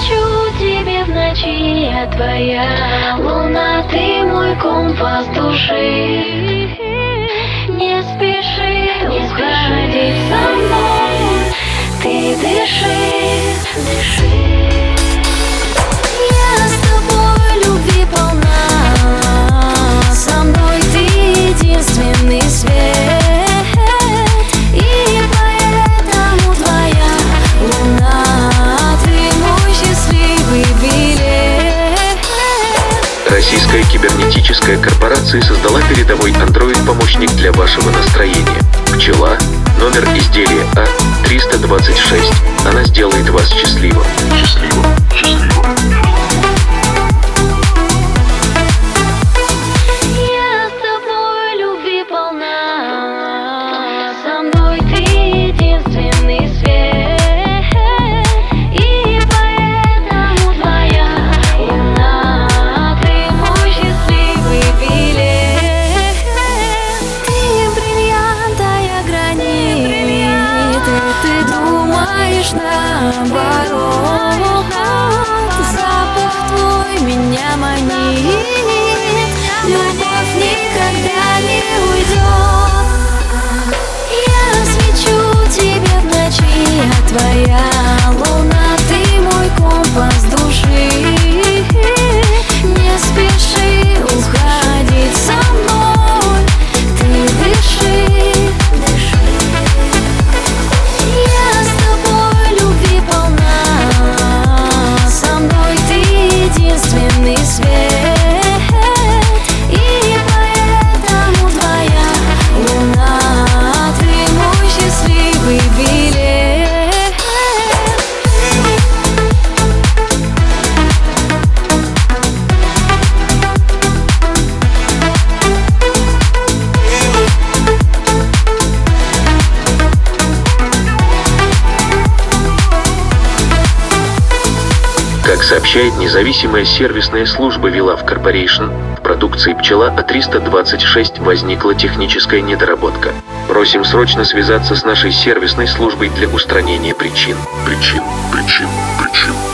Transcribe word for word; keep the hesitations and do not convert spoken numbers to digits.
свечу тебе в ночи, я твоя луна, ты мой компас души. Не спеши уходить со мной, ты дыши, дыши. Я с тобой любви полна, со мной ты единственный свет, и поэтому твоя луна, ты мой счастливый билет. Российская кибернетическая корпорация создала передовой Android-помощник для вашего настроения. Пчела, номер изделия А триста двадцать шесть. Она сделает вас счастливым. Счастливым, счастливым. Я с тобой любви полна, со мной ты единственный свет, и поэтому твоя луна, ты мой счастливый билет. Ты бриллиант, а я гранит, ты думаешь наоборот. Запах твой меня манит, любовь никогда не уйдет. Я свечу тебе в ночи, я твоя луна, ты мой компас души. Не спеши уходить со мной, ты дыши, дыши. Я с тобой любви полна, со мной ты единственный свет, и поэтому твоя луна, ты мой счастливый билет. Как сообщает независимая сервисная служба Вилав Корпорейшн, в продукции «Пчела» А триста двадцать шесть возникла техническая недоработка. Просим срочно связаться с нашей сервисной службой для устранения причин. Причин, причин, причин.